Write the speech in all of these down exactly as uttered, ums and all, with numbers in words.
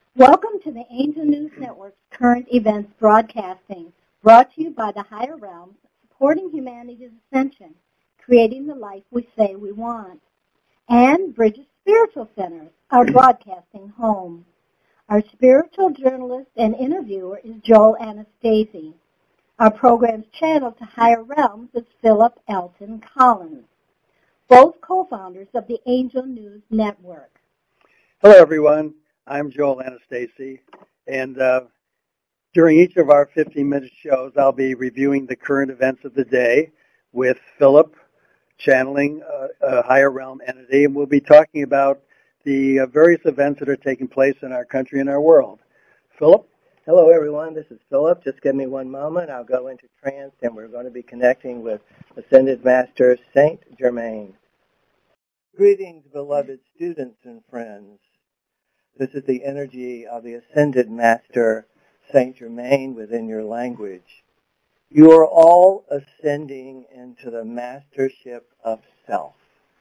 Welcome to the Angel News Network's current events broadcasting, brought to you by the Higher Realms, supporting humanity's ascension, creating the life we say we want, and Bridges Spiritual Centers, our broadcasting home. Our spiritual journalist and interviewer is Joel Anastasi. Our program's channel to Higher Realms is Philip Elton Collins, both co-founders of the Angel News Network. Hello, everyone. I'm Joel Anastasi, and uh, during each of our fifteen-minute shows, I'll be reviewing the current events of the day with Philip, channeling uh, a higher realm entity, and we'll be talking about the uh, various events that are taking place in our country and our world. Philip? Hello, everyone. This is Philip. Just give me one moment. I'll go into trance, and we're going to be connecting with Ascended Master Saint Germain. Greetings, beloved students and friends. This is the energy of the Ascended Master Saint Germain within your language. You are all ascending into the mastership of self.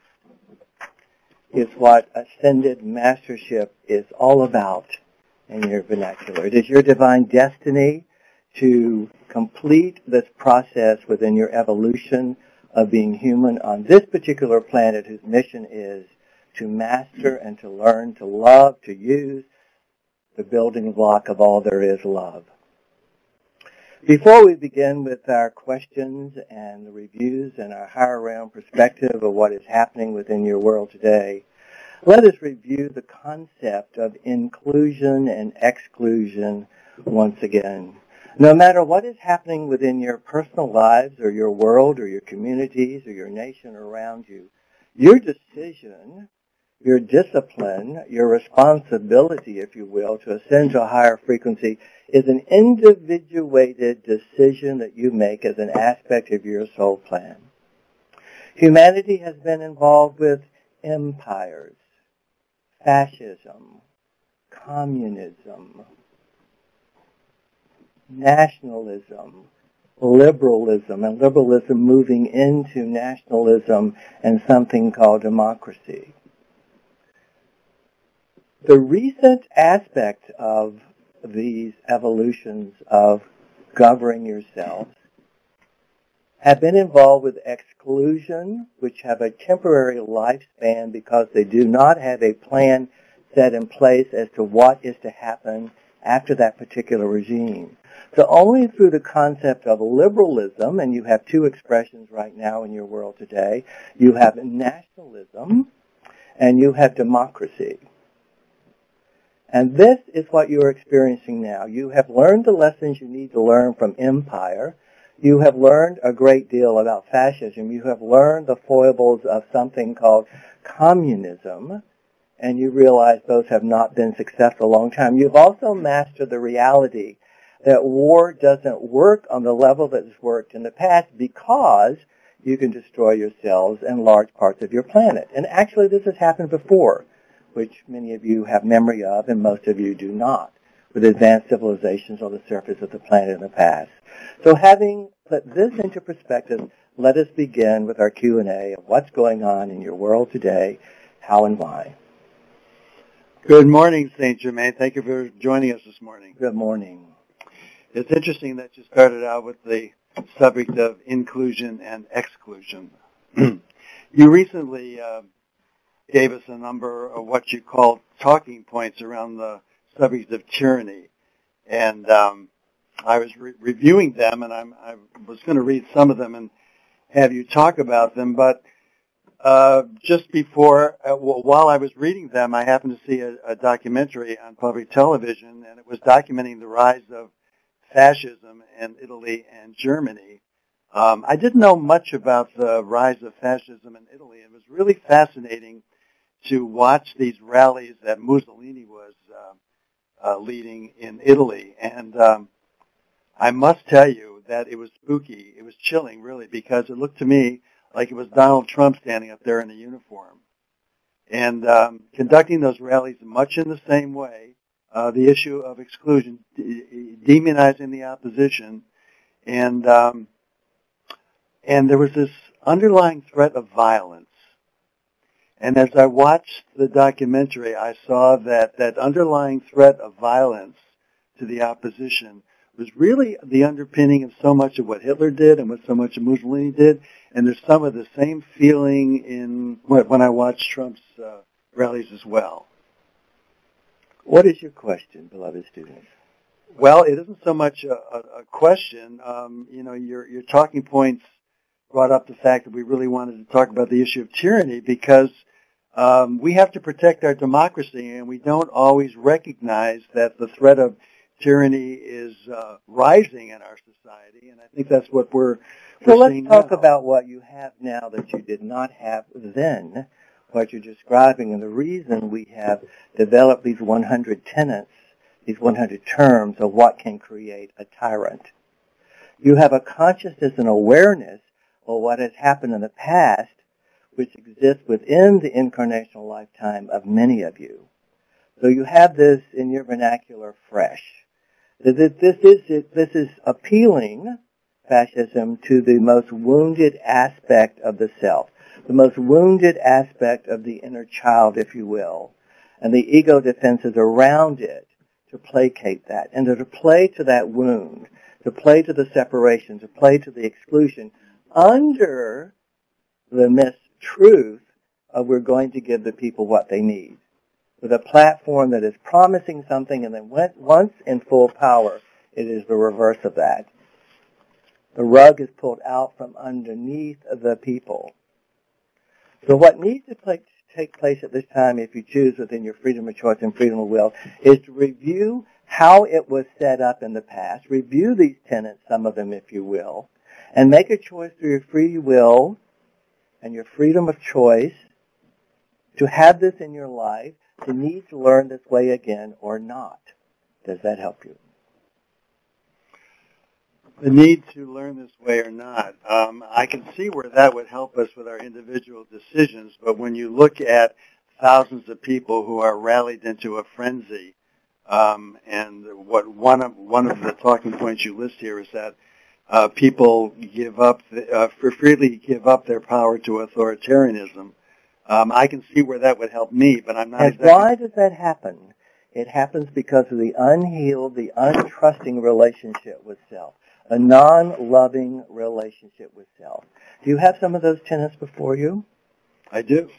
Is what Ascended Mastership is all about in your vernacular. It is your divine destiny to complete this process within your evolution of being human on this particular planet, whose mission is to master and to learn to love, to use the building block of all there is, love. Before we begin with our questions and the reviews and our higher realm perspective of what is happening within your world today, let us review the concept of inclusion and exclusion once again. No matter what is happening within your personal lives or your world or your communities or your nation around you, your decision, your discipline, your responsibility, if you will, to ascend to a higher frequency is an individuated decision that you make as an aspect of your soul plan. Humanity has been involved with empires, fascism, communism, nationalism, liberalism, and liberalism moving into nationalism and something called democracy. The recent aspect of these evolutions of governing yourselves have been involved with exclusion, which have a temporary lifespan because they do not have a plan set in place as to what is to happen after that particular regime. So only through the concept of liberalism, and you have two expressions right now in your world today, you have nationalism and you have democracy. And this is what you are experiencing now. You have learned the lessons you need to learn from empire. You have learned a great deal about fascism. You have learned the foibles of something called communism, and you realize those have not been successful a long time. You've also mastered the reality that war doesn't work on the level that it's worked in the past because you can destroy yourselves and large parts of your planet. And actually this has happened before, which many of you have memory of and most of you do not, with advanced civilizations on the surface of the planet in the past. So having put this into perspective, let us begin with our Q and A of what's going on in your world today, how and why. Good morning, Saint Germain. Thank you for joining us this morning. Good morning. It's interesting that you started out with the subject of inclusion and exclusion. You recently uh, gave us a number of what you call talking points around the subject of tyranny. And um, I was re- reviewing them, and I'm, I was going to read some of them and have you talk about them. But uh, just before, uh, w- while I was reading them, I happened to see a, a documentary on public television, and it was documenting the rise of fascism in Italy and Germany. Um, I didn't know much about the rise of fascism in Italy. It was really fascinating to watch these rallies that Mussolini was uh, uh, leading in Italy. And um, I must tell you that it was spooky. It was chilling, really, because it looked to me like it was Donald Trump standing up there in a uniform. And um, conducting those rallies much in the same way, uh, the issue of exclusion, de- demonizing the opposition, and um, and there was this underlying threat of violence. And as I watched the documentary, I saw that that underlying threat of violence to the opposition was really the underpinning of so much of what Hitler did and what so much of Mussolini did. And there's some of the same feeling in when I watched Trump's uh, rallies as well. What is your question, beloved students? Well, it isn't so much a, a, a question. Um, you know, your your talking points brought up the fact that we really wanted to talk about the issue of tyranny because um, we have to protect our democracy, and we don't always recognize that the threat of tyranny is uh, rising in our society, and I think that's what we're, we're so let's seeing talk now. about what you have now that you did not have then, what you're describing, and the reason we have developed these one hundred tenets, these one hundred terms of what can create a tyrant. You have a consciousness and awareness of what has happened in the past, which exists within the incarnational lifetime of many of you. So you have this in your vernacular fresh. This is, this is appealing, fascism, to the most wounded aspect of the self, the most wounded aspect of the inner child, if you will, and the ego defenses around it to placate that, and to play to that wound, to play to the separation, to play to the exclusion, under the mistruth of we're going to give the people what they need, with a platform that is promising something, and then once in full power, it is the reverse of that. The rug is pulled out from underneath the people. So what needs to play, take place at this time, if you choose within your freedom of choice and freedom of will, is to review how it was set up in the past, review these tenets, some of them if you will, and make a choice through your free will and your freedom of choice to have this in your life, to need to learn this way again or not. Does that help you? The need to learn this way or not. Um, I can see where that would help us with our individual decisions, but when you look at thousands of people who are rallied into a frenzy, um, and what one of one of the talking points you list here is that uh, people give up, uh, freely give up their power to authoritarianism. Um, I can see where that would help me, but I'm not and exactly... why does that happen? It happens because of the unhealed, the untrusting relationship with self, a non-loving relationship with self. Do you have some of those tenets before you? I do.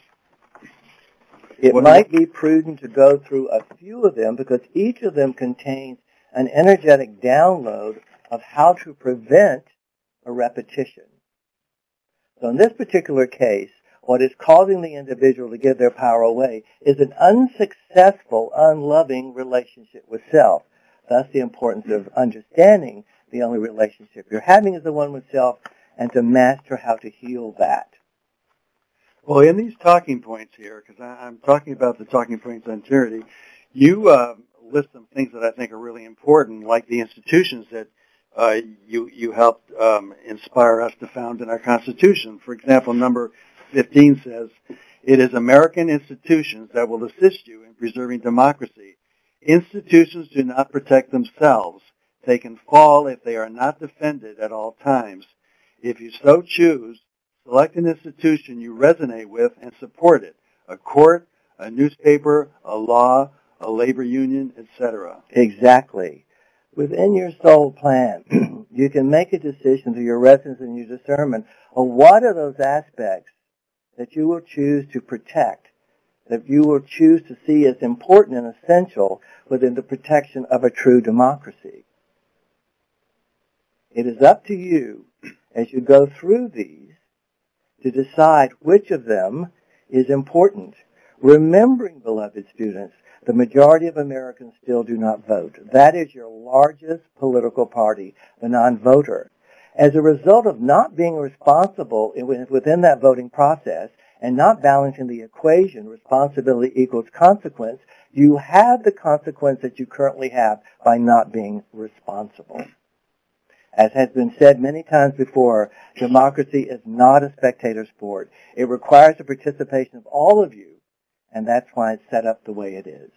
It what might be prudent to go through a few of them because each of them contains an energetic download of how to prevent a repetition. So in this particular case, what is causing the individual to give their power away is an unsuccessful, unloving relationship with self. Thus the importance of understanding the only relationship you're having is the one with self, and to master how to heal that. Well, in these talking points here, because I'm talking about the talking points on tyranny, you uh, list some things that I think are really important, like the institutions that uh, you you helped um, inspire us to found in our Constitution. For example, number fifteen says, "It is American institutions that will assist you in preserving democracy. Institutions do not protect themselves. They can fall if they are not defended at all times. If you so choose, select an institution you resonate with and support it, a court, a newspaper, a law, a labor union, et cetera" Exactly. Within your soul plan, you can make a decision through your resonance and your discernment of what are those aspects that you will choose to protect, that you will choose to see as important and essential within the protection of a true democracy. It is up to you, as you go through these, to decide which of them is important. Remembering, beloved students, the majority of Americans still do not vote. That is your largest political party, the non-voter. As a result of not being responsible within that voting process and not balancing the equation, responsibility equals consequence, you have the consequence that you currently have by not being responsible. As has been said many times before, democracy is not a spectator sport. It requires the participation of all of you, and that's why it's set up the way it is.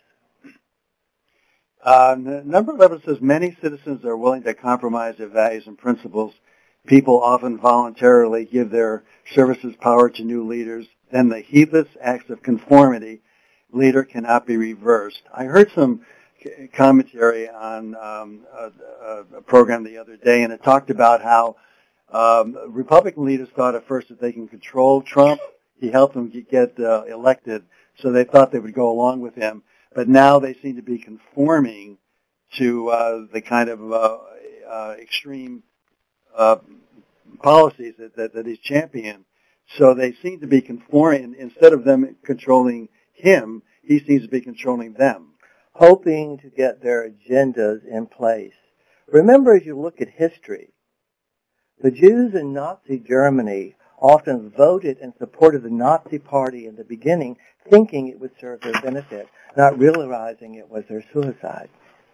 Uh, number eleven says, "Many citizens are willing to compromise their values and principles. People often voluntarily give their services power to new leaders then the heedless acts of conformity later cannot be reversed. I heard some c- commentary on um, a, a program the other day, and it talked about how um, Republican leaders thought at first that they can control Trump. He helped them get uh, elected, so they thought they would go along with him. But now they seem to be conforming to uh, the kind of uh, uh, extreme uh, policies that, that, that he's championed. So they seem to be conforming. Instead of them controlling him, he seems to be controlling them. Hoping to get their agendas in place. Remember, as you look at history, the Jews in Nazi Germany often voted and supported the Nazi Party in the beginning, thinking it would serve their benefit, not realizing it was their suicide.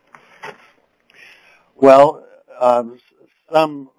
Well, um, some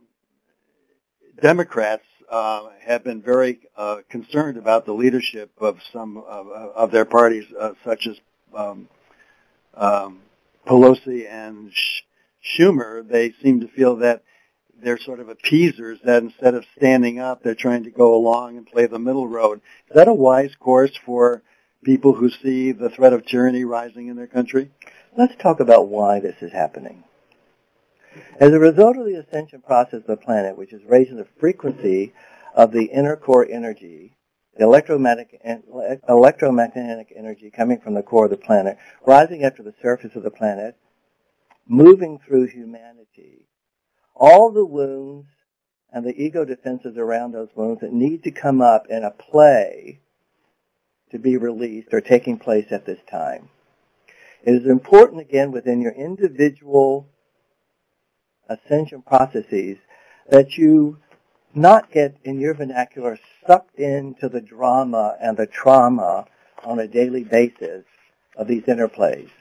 Democrats uh, have been very uh, concerned about the leadership of some of, of their parties, uh, such as um, um, Pelosi and Schumer. They seem to feel that they're sort of appeasers, that instead of standing up, they're trying to go along and play the middle road. Is that a wise course for people who see the threat of tyranny rising in their country? Let's talk about why this is happening. As a result of the ascension process of the planet, which is raising the frequency of the inner core energy, the electromagnetic, electromagnetic energy coming from the core of the planet, rising up to the surface of the planet, moving through humanity, all the wounds and the ego defenses around those wounds that need to come up in a play to be released are taking place at this time. It is important, again, within your individual ascension processes that you not get, in your vernacular, sucked into the drama and the trauma on a daily basis of these interplays.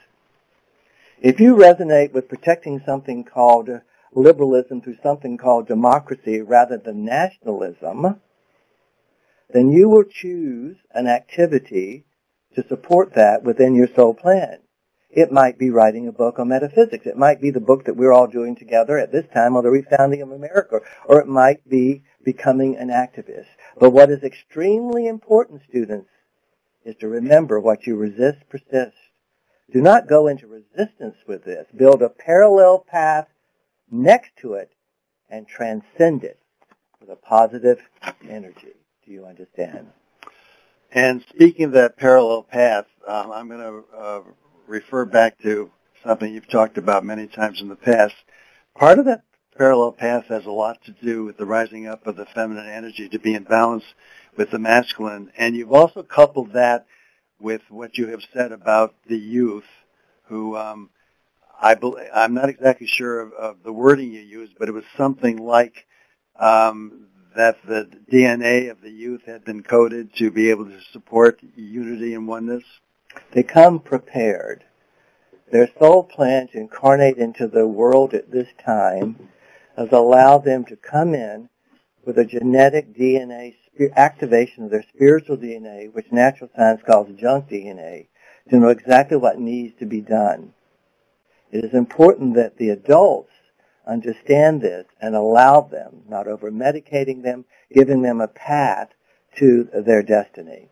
If you resonate with protecting something called liberalism through something called democracy rather than nationalism, then you will choose an activity to support that within your soul plan. It might be writing a book on metaphysics. It might be the book that we're all doing together at this time on the refounding of America. Or it might be becoming an activist. But what is extremely important, students, is to remember what you resist persists. Do not go into resistance with this. Build a parallel path next to it and transcend it with a positive energy. Do you understand? And speaking of that parallel path, um, I'm going to uh, refer back to something you've talked about many times in the past. Part of that parallel path has a lot to do with the rising up of the feminine energy to be in balance with the masculine. And you've also coupled that with what you have said about the youth who, um, I believe, I'm not exactly sure of, of the wording you used, but it was something like um, that the D N A of the youth had been coded to be able to support unity and oneness. They come prepared. Their soul plan to incarnate into the world at this time has allowed them to come in with a genetic D N A activation of their spiritual D N A, which natural science calls junk D N A, to know exactly what needs to be done. It is important that the adults understand this and allow them, not over-medicating them, giving them a path to their destiny.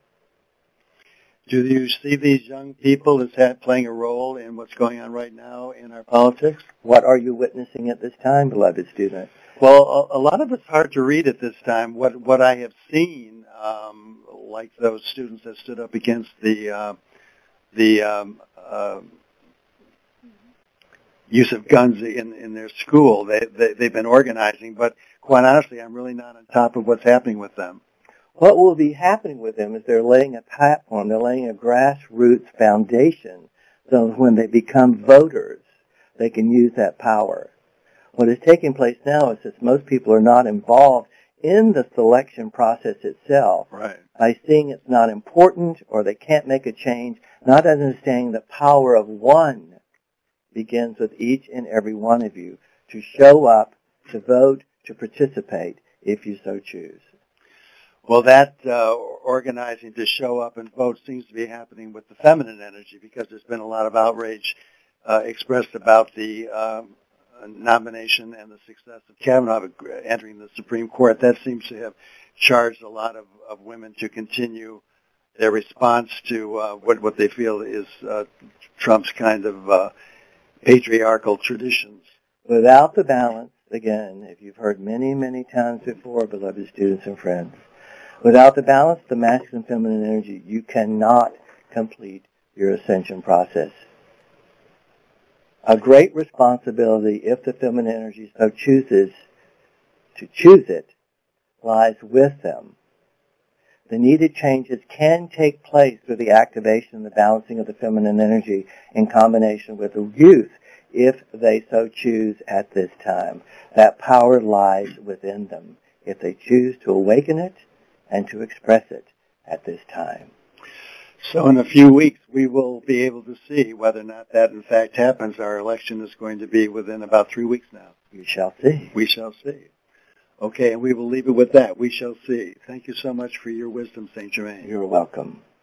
Do you see these young people as playing a role in what's going on right now in our politics? What are you witnessing at this time, beloved student? Well, a, a lot of it's hard to read at this time. What what I have seen, um, like those students that stood up against the uh, the um, uh, use of guns in, in their school, they, they they've been organizing. But quite honestly, I'm really not on top of what's happening with them. What will be happening with them is they're laying a platform, they're laying a grassroots foundation, so when they become voters, they can use that power. What is taking place now is that most people are not involved in the selection process itself. Right. By seeing it's not important or they can't make a change, not understanding the power of one begins with each and every one of you to show up, to vote, to participate, if you so choose. Well, that uh, organizing to show up and vote seems to be happening with the feminine energy because there's been a lot of outrage uh, expressed about the uh, nomination and the success of Kavanaugh entering the Supreme Court, that seems to have charged a lot of, of women to continue their response to uh, what, what they feel is uh, Trump's kind of uh, patriarchal traditions. Without the balance, again, if you've heard many, many times before, beloved students and friends, without the balance, the masculine and feminine energy, you cannot complete your ascension process. A great responsibility, if the feminine energy so chooses to choose it, lies with them. The needed changes can take place through the activation and the balancing of the feminine energy in combination with the youth, if they so choose at this time. That power lies within them if they choose to awaken it and to express it at this time. So in a few weeks, we will be able to see whether or not that in fact happens. Our election is going to be within about three weeks now. You shall see. We shall see. Okay, and we will leave it with that. We shall see. Thank you so much for your wisdom, Saint Germain. You're welcome.